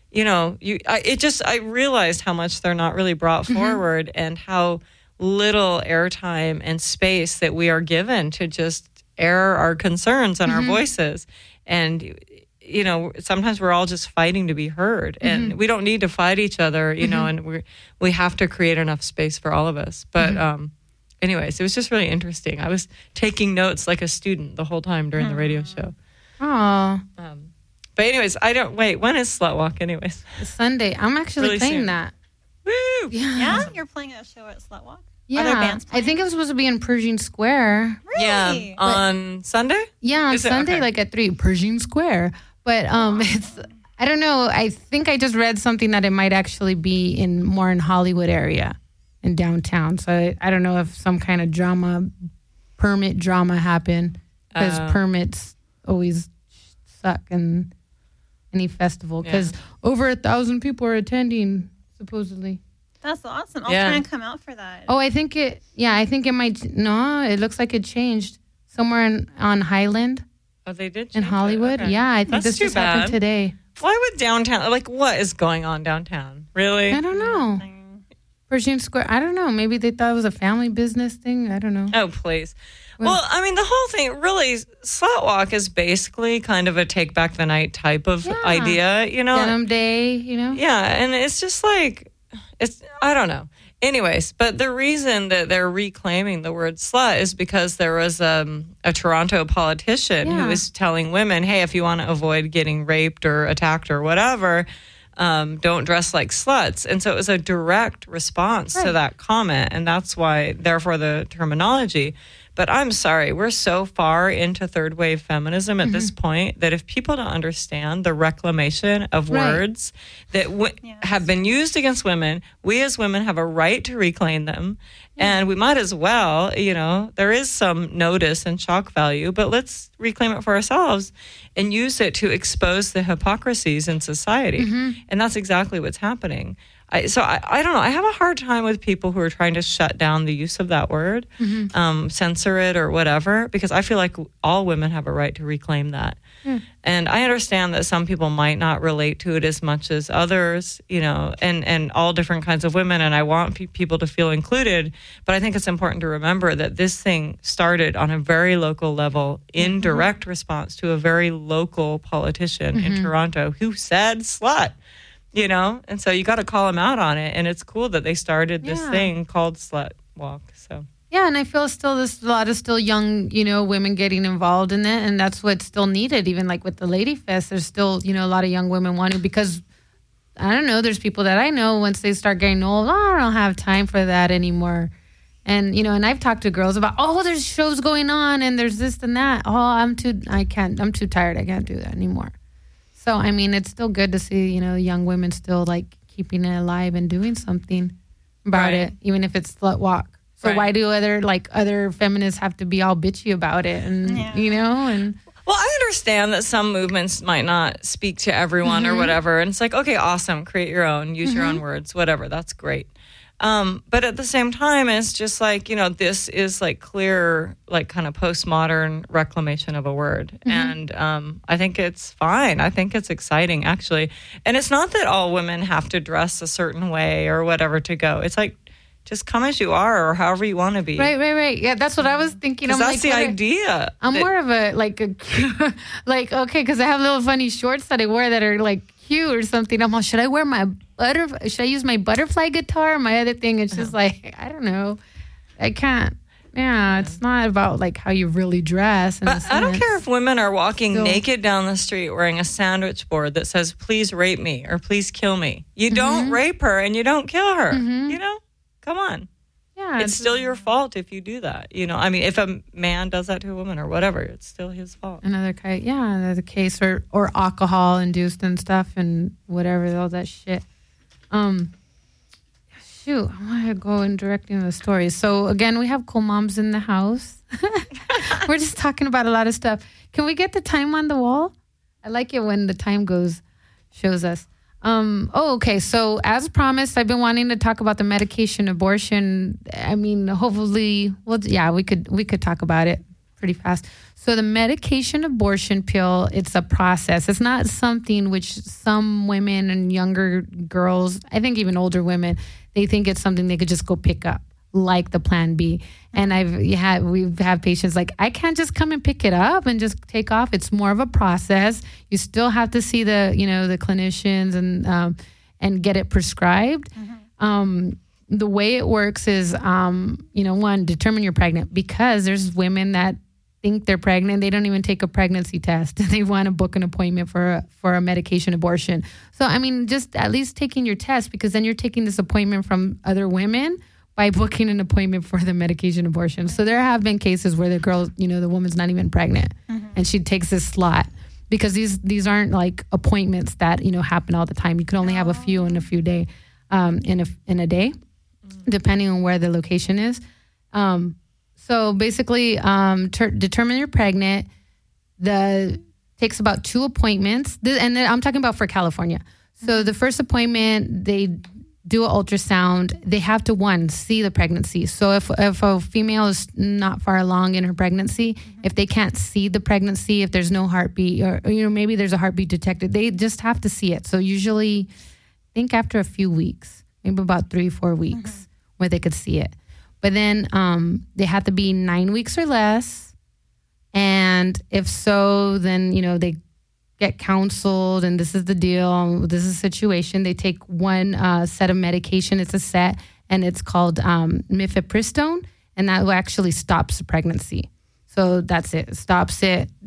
I realized how much they're not really brought forward and how little airtime and space that we are given to just air our concerns and our voices. And, sometimes we're all just fighting to be heard, and we don't need to fight each other, and we have to create enough space for all of us. But, anyways, it was just really interesting. I was taking notes like a student the whole time during the radio show. Oh, But anyways, when is Slut Walk anyways? Sunday. I'm actually Really playing soon. that. Woo! Yeah, you're playing a show at Slut Walk? Yeah. Other bands I playing? think it was supposed to be in Pershing Square. Really? Yeah, on Sunday? Yeah, on Is it? Sunday, Okay. like at 3, Pershing Square. But it's, I don't know. I think I just read something that it might actually be more in Hollywood area, in downtown. So I don't know if some kind of drama permit drama happen because permits always suck in any festival because over 1,000 people are attending supposedly. That's awesome. I'll try and come out for that. Oh, I think it might. No, it looks like it changed somewhere on Highland. Oh, they did change in Hollywood. Okay. Yeah, I think That's this just happened today. Why would downtown? Like, what is going on downtown? Really? I don't know. Pershing Square. I don't know. Maybe they thought it was a family business thing. I don't know. Oh, please. Well, I mean, the whole thing really, Slut Walk is basically kind of a take back the night type of idea, you know? Denim Day, you know? Yeah, and it's just like, I don't know. Anyways, but the reason that they're reclaiming the word slut is because there was a Toronto politician who was telling women, hey, if you want to avoid getting raped or attacked or whatever, don't dress like sluts. And so it was a direct response to that comment. And that's why, therefore, the terminology. But I'm sorry, we're so far into third wave feminism at this point that if people don't understand the reclamation of words that have been used against women, we as women have a right to reclaim them. And we might as well, you know, there is some notice and shock value, but let's reclaim it for ourselves and use it to expose the hypocrisies in society. And that's exactly what's happening. So I don't know. I have a hard time with people who are trying to shut down the use of that word, censor it or whatever, because I feel like all women have a right to reclaim that. And I understand that some people might not relate to it as much as others, you know, and all different kinds of women. And I want people to feel included. But I think it's important to remember that this thing started on a very local level in direct response to a very local politician in Toronto who said slut. You know, and so you got to call them out on it. And it's cool that they started this thing called Slut Walk. So yeah, and I feel still there's a lot of still young, you know, women getting involved in it, and that's what's still needed. Even like with the Lady Fest, there's still, you know, a lot of young women wanting, because I don't know, there's people that I know once they start getting old, I don't have time for that anymore. And, you know, and I've talked to girls about, there's shows going on and there's this and that. I'm too tired. I can't do that anymore. So, I mean, it's still good to see, you know, young women still, like, keeping it alive and doing something about it, even if it's Slut Walk. So why do other feminists have to be all bitchy about it? And, you know, and... Well, I understand that some movements might not speak to everyone or whatever. And it's like, okay, awesome. Create your own. Use your own words. Whatever. That's great. But at the same time, it's just like, you know, this is like clear, like kind of postmodern reclamation of a word. And I think it's fine. I think it's exciting, actually. And it's not that all women have to dress a certain way or whatever to go. It's like, just come as you are or however you want to be. Right. Yeah, that's what I was thinking. I'm that's like, the idea. I'm more of a, like, okay, because I have little funny shorts that I wear that are like cute or something. I'm like, should I use my butterfly guitar or my other thing? It's just like, I don't know. I can't. Yeah, it's not about like how you really dress. But I don't care if women are walking naked down the street wearing a sandwich board that says, please rape me or please kill me. You don't rape her and you don't kill her. You know? Come on. Yeah. It's still your fault if you do that. You know, I mean, if a man does that to a woman or whatever, it's still his fault. Another case or alcohol induced and stuff and whatever, all that shit. Shoot, I want to go in directing the story. So again, we have cool moms in the house. We're just talking about a lot of stuff. Can we get the time on the wall? I like it when the time shows us. Okay. So as promised, I've been wanting to talk about the medication abortion. I mean, hopefully, we could talk about it pretty fast. So the medication abortion pill, it's a process. It's not something which some women and younger girls, I think even older women, they think it's something they could just go pick up, like the Plan B. And we've had patients like, I can't just come and pick it up and just take off. It's more of a process. You still have to see the clinicians and get it prescribed. The way it works is, one, determine you're pregnant, because there's women that think they're pregnant. They don't even take a pregnancy test. They want to book an appointment for a medication abortion. So, I mean, just at least taking your test, because then you're taking this appointment from other women by booking an appointment for the medication abortion. So there have been cases where the girl, the woman's not even pregnant, and she takes this slot, because these aren't like appointments that, happen all the time. You can only have a few in a day, depending on where the location is. So basically, determine you're pregnant. Takes about 2 appointments. And then I'm talking about for California. So the first appointment, they do an ultrasound. They have to, see the pregnancy. So if a female is not far along in her pregnancy, if they can't see the pregnancy, if there's no heartbeat, or maybe there's a heartbeat detected, they just have to see it. So usually, I think after a few weeks, maybe about 3-4 weeks, where they could see it. But then they have to be 9 weeks or less. And if so, then, they get counseled, and this is the deal. This is the situation. They take one set of medication. It's a set, and it's called mifepristone, and that actually stops the pregnancy. So that's it. Stops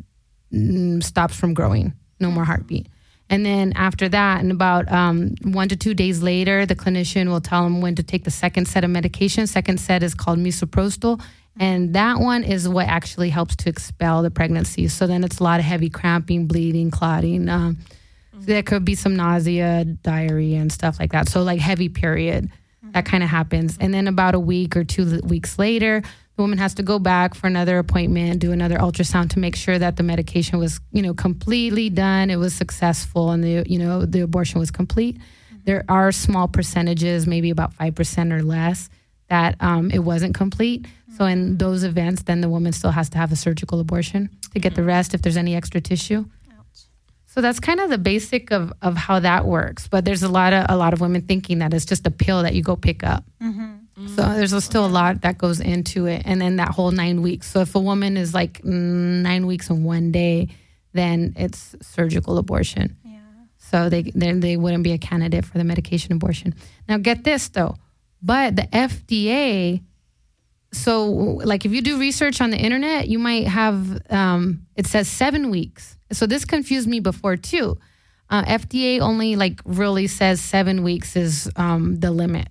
from growing. No more heartbeat. And then after that, and about 1 to 2 days later, the clinician will tell them when to take the second set of medication. Second set is called misoprostol. And that one is what actually helps to expel the pregnancy. So then it's a lot of heavy cramping, bleeding, clotting. There could be some nausea, diarrhea, and stuff like that. So like heavy period, that kind of happens. And then about a week or 2 weeks later, the woman has to go back for another appointment, do another ultrasound to make sure that the medication was, completely done. It was successful, and the abortion was complete. There are small percentages, maybe about 5% or less, that it wasn't complete. So in those events, then the woman still has to have a surgical abortion to get the rest if there's any extra tissue. So that's kind of the basic of how that works. But there's a lot of women thinking that it's just a pill that you go pick up. So there's still a lot that goes into it. And then that whole 9 weeks. So if a woman is like 9 weeks and 1 day, then it's surgical abortion. Yeah. So they wouldn't be a candidate for the medication abortion. Now get this though. But the FDA, so like if you do research on the internet, you might have, it says 7 weeks. So this confused me before too. FDA only like really says 7 weeks is the limit.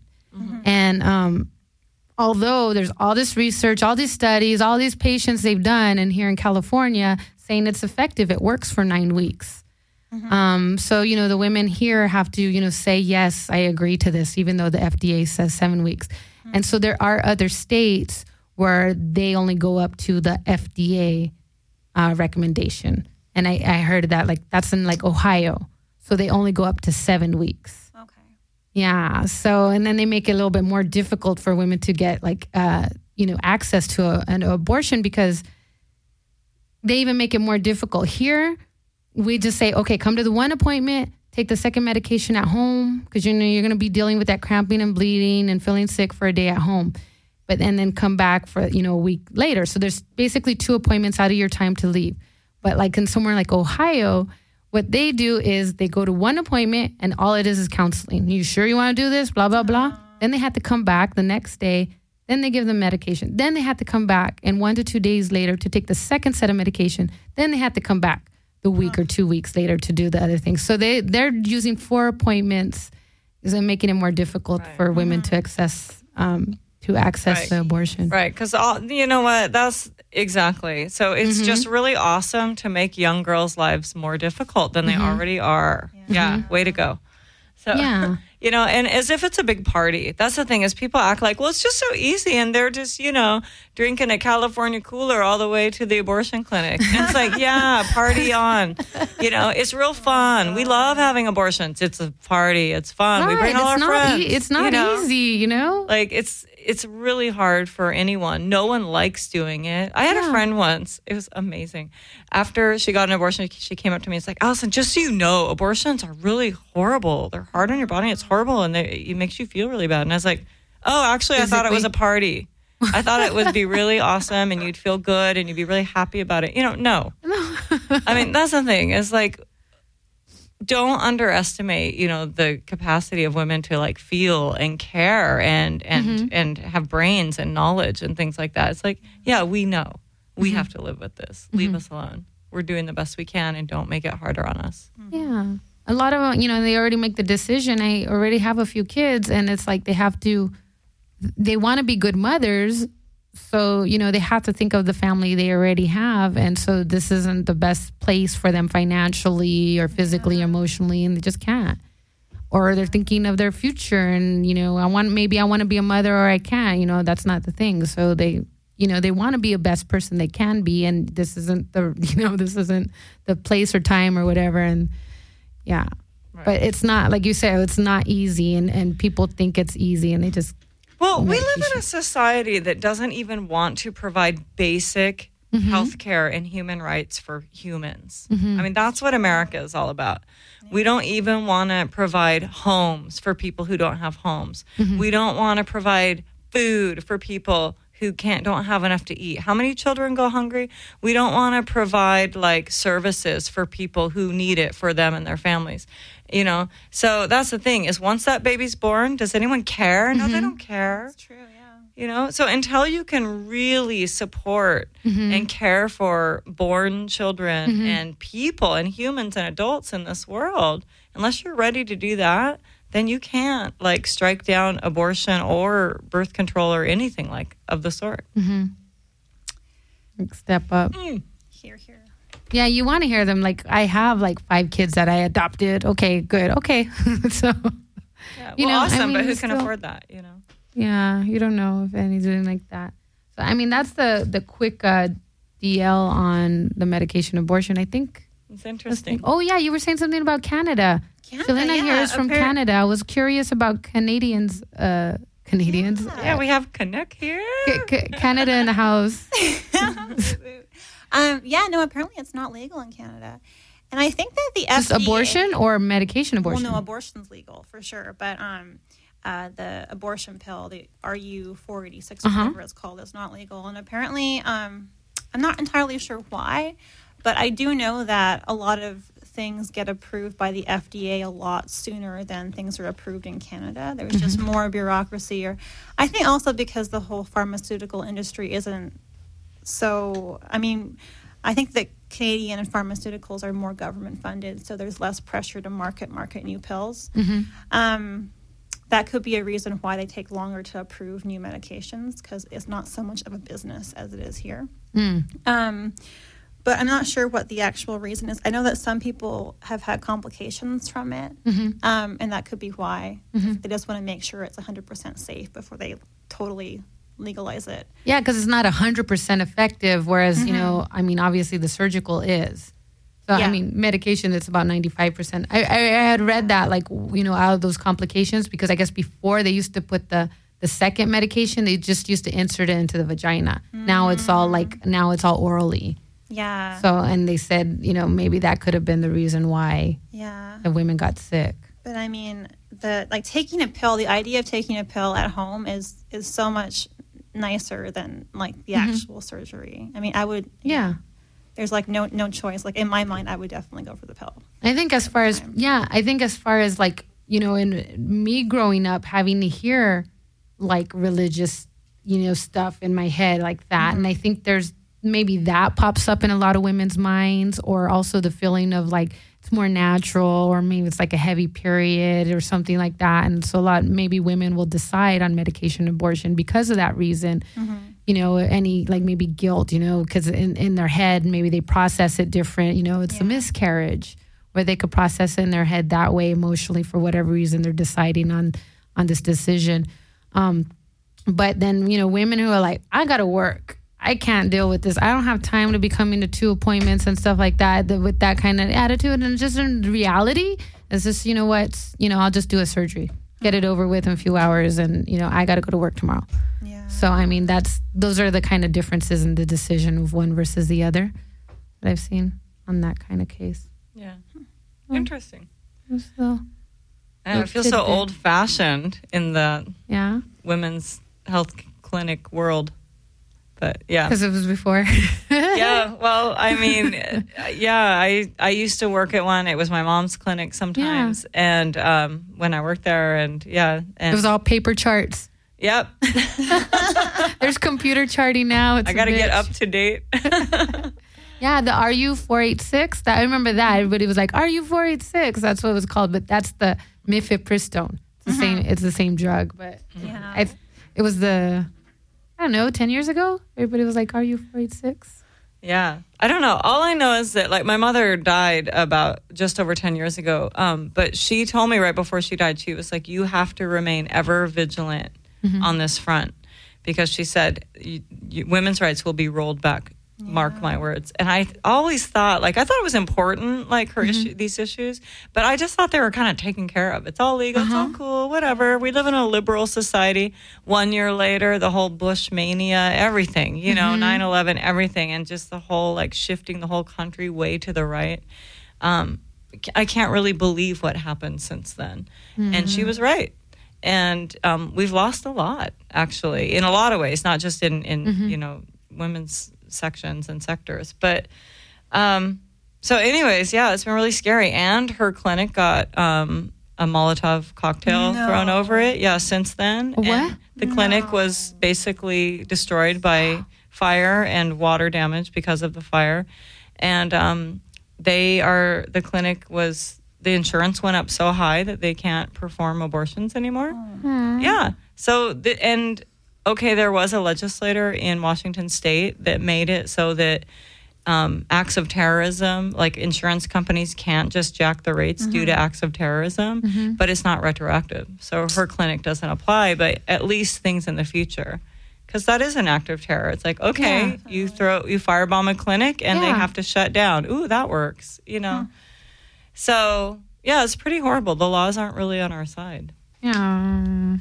And although there's all this research, all these studies, all these patients they've done, and here in California saying it's effective, it works for 9 weeks. So, the women here have to, say, yes, I agree to this, even though the FDA says 7 weeks. And so there are other states where they only go up to the FDA recommendation. And I heard that, like, that's in, like, Ohio. So they only go up to 7 weeks. Okay. Yeah. So, and then they make it a little bit more difficult for women to get, like, access to an abortion, because they even make it more difficult. Here, we just say, okay, come to the one appointment, take the second medication at home, because you're going to be dealing with that cramping and bleeding and feeling sick for a day at home. And then come back for, a week later. So there's basically 2 appointments out of your time to leave. But like in somewhere like Ohio, what they do is they go to one appointment and all it is counseling. You sure you want to do this? Blah, blah, blah. Then they have to come back the next day. Then they give them medication. Then they have to come back, and 1 to 2 days later to take the second set of medication. Then they have to come back the week or 2 weeks later to do the other thing. So they're using 4 appointments, and making it more difficult for women to access the abortion. Right, because you know what? That's exactly. So it's just really awesome to make young girls' lives more difficult than they already are. Yeah, way to go. So, and as if it's a big party. That's the thing, is people act like, well, it's just so easy, and they're just, drinking a California cooler all the way to the abortion clinic. And it's like, yeah, party on. It's real fun. We love having abortions. It's a party. It's fun. Right. We bring all our friends. It's not easy, Like, it's really hard for anyone. No one likes doing it. I had a friend once. It was amazing. After she got an abortion, she came up to me. It's like, Allison, just so you know, abortions are really horrible. They're hard on your body. It's horrible, and it makes you feel really bad. And I was like, oh, actually, I thought it was a party. I thought it would be really awesome, and you'd feel good, and you'd be really happy about it. No. I mean, that's the thing. Is like, don't underestimate, the capacity of women to like feel and care and have brains and knowledge and things like that. It's like, yeah, we know we have to live with this. Leave us alone. We're doing the best we can, and don't make it harder on us. Yeah. A lot of, they already make the decision. I already have a few kids, and it's like they want to be good mothers. So, they have to think of the family they already have. And so this isn't the best place for them financially or physically, emotionally, and they just can't. Or they're thinking of their future and, I want to be a mother, or I can't, that's not the thing. So they they want to be a best person they can be, and this isn't the place or time or whatever. And yeah, but it's not, like you said, it's not easy, and people think it's easy, and they just. Well, we live in a society that doesn't even want to provide basic health care and human rights for humans. I mean, that's what America is all about. We don't even want to provide homes for people who don't have homes. We don't want to provide food for people who don't have enough to eat. How many children go hungry? We don't want to provide like services for people who need it for them and their families. So that's the thing, is once that baby's born, does anyone care? No, they don't care. That's true, yeah. So until you can really support and care for born children and people and humans and adults in this world, unless you're ready to do that, then you can't like strike down abortion or birth control or anything like of the sort. Like step up. Here. Yeah, you want to hear them. Like, I have like 5 kids that I adopted. Okay, good. Okay. So, awesome, but who can afford that, Yeah, you don't know if anything like that. So, I mean, that's the quick DL on the medication abortion. I think it's interesting. Oh, yeah, you were saying something about Canada. Selena here is from Canada. I was curious about Canadians. Canadians? Yeah, we have Canuck here. Canada in the house. Apparently it's not legal in Canada. And I think that the FDA... Just abortion or medication abortion? Well, no, abortion's legal for sure. But the abortion pill, the RU486 or whatever it's called, is not legal. And apparently, I'm not entirely sure why, but I do know that a lot of things get approved by the FDA a lot sooner than things are approved in Canada. There's just more bureaucracy. Or I think also because the whole pharmaceutical industry isn't so... I mean, I think that Canadian pharmaceuticals are more government funded, so there's less pressure to market new pills. That could be a reason why they take longer to approve new medications, because it's not so much of a business as it is here. But I'm not sure what the actual reason is. I know that some people have had complications from it, and that could be why. They just want to make sure it's 100% safe before they totally legalize it. Yeah, because it's not 100% effective, whereas, obviously the surgical is. So, I mean, medication, it's about 95%. I had read that, like, out of those complications, because I guess before they used to put the second medication, they just used to insert it into the vagina. Now it's all orally. Yeah. So, and they said, maybe that could have been the reason why the women got sick. But I mean, taking a pill, the idea of taking a pill at home is so much nicer than like the actual surgery. I mean, I would. Yeah. There's like no choice. Like in my mind, I would definitely go for the pill. I think as far as like, in me growing up, having to hear like religious, stuff in my head like that. And I think there's maybe that pops up in a lot of women's minds, or also the feeling of like it's more natural, or maybe it's like a heavy period or something like that. And so maybe women will decide on medication abortion because of that reason. Any like maybe guilt, because in their head, maybe they process it different. It's a miscarriage, where they could process it in their head that way emotionally for whatever reason they're deciding on this decision. But then, women who are like, I got to work. I can't deal with this. I don't have time to be coming to 2 appointments and stuff like that with that kind of attitude. And just in reality, it's just, I'll just do a surgery, get it over with in a few hours. And, I got to go to work tomorrow. Yeah. So, I mean, those are the kind of differences in the decision of one versus the other that I've seen on that kind of case. Yeah. Interesting. So, I feel so old-fashioned in the women's health clinic world. But yeah, because it was before. Yeah, well, I mean, I used to work at one. It was my mom's clinic sometimes, and when I worked there, and it was all paper charts. Yep. There's computer charting now. I got to get up to date. Yeah, the RU486. I remember that. Everybody was like, RU486. That's what it was called, but that's the mifepristone. It's the same. It's the same drug, but it was I don't know, 10 years ago? Everybody was like, RU486? Yeah. I don't know. All I know is that, like, my mother died about just over 10 years ago. But she told me right before she died, she was like, you have to remain ever vigilant on this front. because she said women's rights will be rolled back. Mark my words. And I always thought, I thought it was important, these issues, but I just thought they were kind of taken care of. It's all legal, it's all cool, whatever. We live in a liberal society. 1 year later, the whole Bush mania, everything, 9/11, everything, and just the whole, shifting the whole country way to the right. I can't really believe what happened since then. And she was right. And we've lost a lot, actually, in a lot of ways, not just in women's sections and sectors. But so anyways, it's been really scary. And her clinic got a Molotov cocktail thrown over it. Yeah, since then. What? And the clinic was basically destroyed by fire and water damage because of the fire. And the insurance went up so high that they can't perform abortions anymore. Yeah. So, there was a legislator in Washington State that made it so that acts of terrorism, insurance companies can't just jack the rates due to acts of terrorism, but it's not retroactive. So her clinic doesn't apply, but at least things in the future. Because that is an act of terror. It's you firebomb a clinic and they have to shut down. Ooh, that works, So, it's pretty horrible. The laws aren't really on our side. Yeah.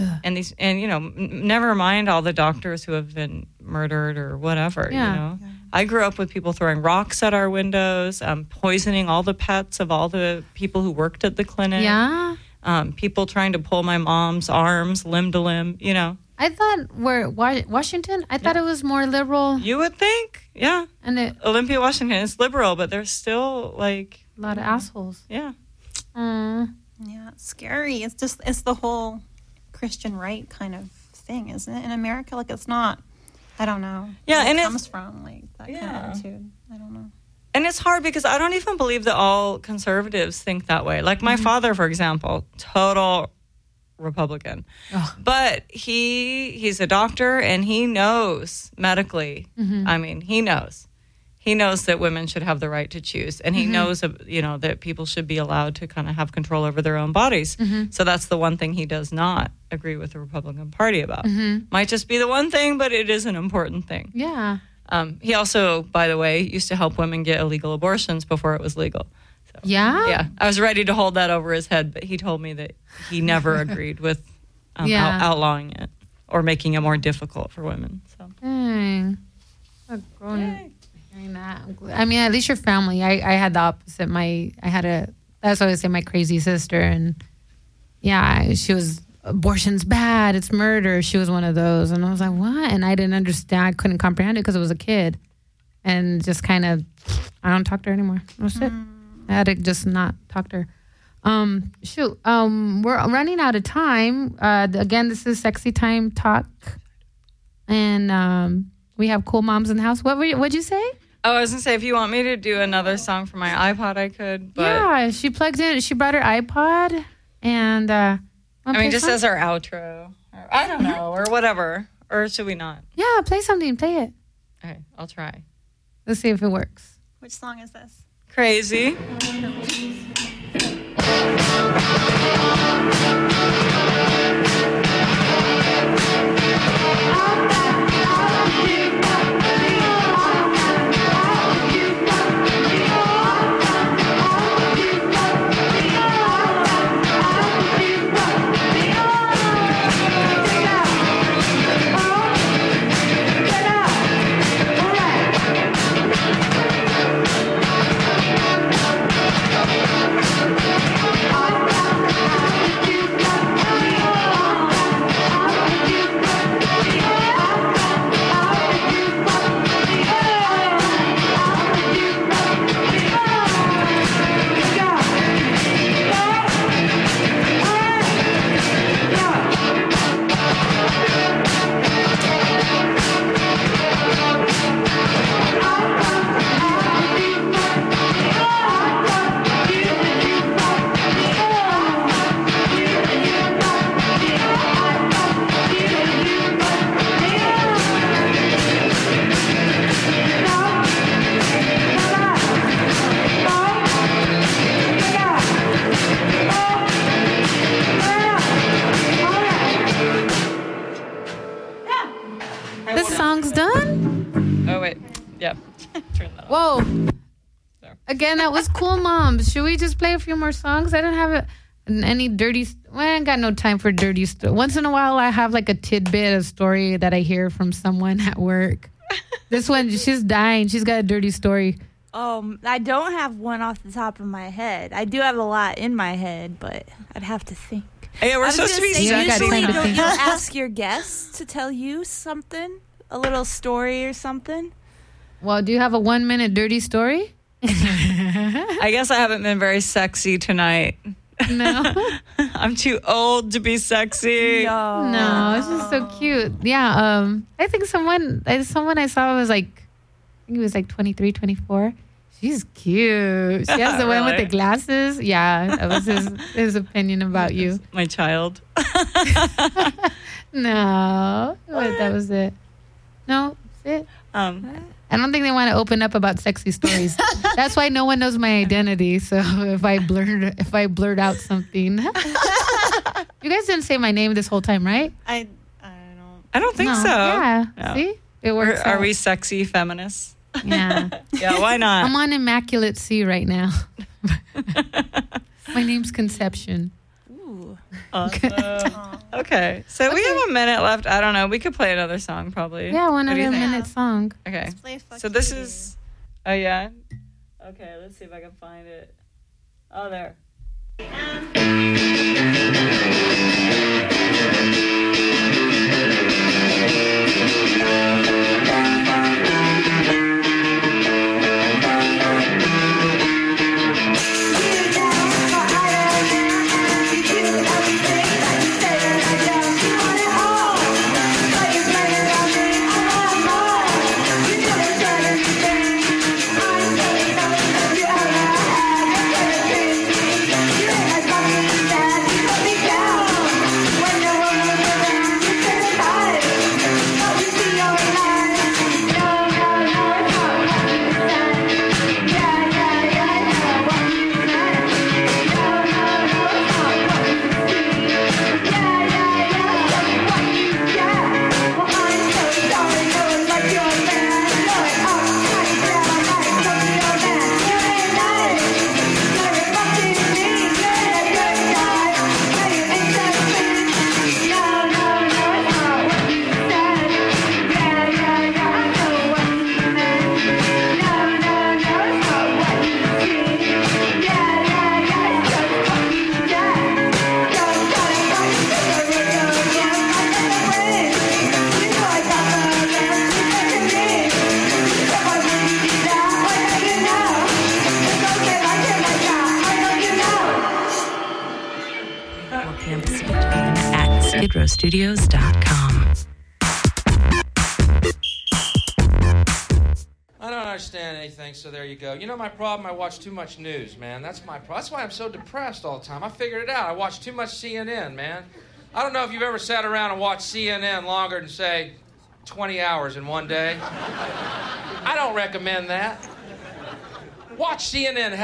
Never mind all the doctors who have been murdered or whatever, I grew up with people throwing rocks at our windows, poisoning all the pets of all the people who worked at the clinic. Yeah. People trying to pull my mom's arms limb to limb, I thought Washington, I thought it was more liberal. You would think, yeah. And Olympia, Washington is liberal, but there's still a lot of assholes. Yeah. Yeah, it's scary. It's the whole Christian right kind of thing, isn't it? In America, it's not. I don't know. Yeah, where and it comes from that kind of attitude. I don't know. And it's hard because I don't even believe that all conservatives think that way. My father, for example, total Republican, but he's a doctor and he knows medically. I mean, he knows that women should have the right to choose, and he knows that people should be allowed to kind of have control over their own bodies. So that's the one thing he does not agree with the Republican Party about. Might just be the one thing, but it is an important thing. Yeah. He also, by the way, used to help women get illegal abortions before it was legal. So, yeah? I was ready to hold that over his head, but he told me that he never agreed with outlawing it or making it more difficult for women. So. Dang. Hearing that. I mean, at least your family. I had the opposite. That's what I would say, my crazy sister. And she was, abortion's bad, it's murder. She was one of those. And I was like, what? And I didn't understand. I couldn't comprehend it because I was a kid. And just kind of, I don't talk to her anymore. That's it. I had to just not talk to her. We're running out of time. Again, this is Sexy Time Talk. And we have cool moms in the house. What'd you say? Oh, I was going to say, if you want me to do another song for my iPod, I could. But yeah, she plugged in. She brought her iPod. And just as our outro. Or, I don't know. Or whatever. Or should we not? Yeah, play something. Play it. Okay, I'll try. Let's see if it works. Which song is this? Crazy. Again, that was cool, Moms. Should we just play a few more songs? I don't have any dirty... Well, I ain't got no time for dirty stuff. Once in a while, I have like a tidbit of story that I hear from someone at work. This one, she's dying. She's got a dirty story. I don't have one off the top of my head. I do have a lot in my head, but I'd have to think. Yeah, we're supposed to be usually don't you ask your guests to tell you something? A little story or something? Well, do you have a 1-minute dirty story? I guess I haven't been very sexy tonight. No. I'm too old to be sexy. No, it's just so cute. Yeah, I think someone I saw was like, I think he was like 23, 24. She's cute. She has the one with the glasses. Yeah, that was his opinion about you. My child. No, that was it. No, that's it. I don't think they want to open up about sexy stories. That's why no one knows my identity. So if I blurt out something, you guys didn't say my name this whole time, right? I don't think so. Yeah. No. See, it works. Are we sexy feminists? Yeah. Yeah. Why not? I'm on Immaculate C right now. My name's Conception. Ooh. Awesome. Okay. So we have a minute left. I don't know. We could play another song probably. Yeah, What do you another think? minute song. Okay. Let's play Fuck So this is. Oh yeah. Okay. Let's see if I can find it. Oh, there. SkidrowStudios.com. I don't understand anything, so there you go. You know my problem? I watch too much news, man. That's my problem. That's why I'm so depressed all the time. I figured it out. I watch too much CNN, man. I don't know if you've ever sat around and watched CNN longer than, say, 20 hours in one day. I don't recommend that. Watch CNN.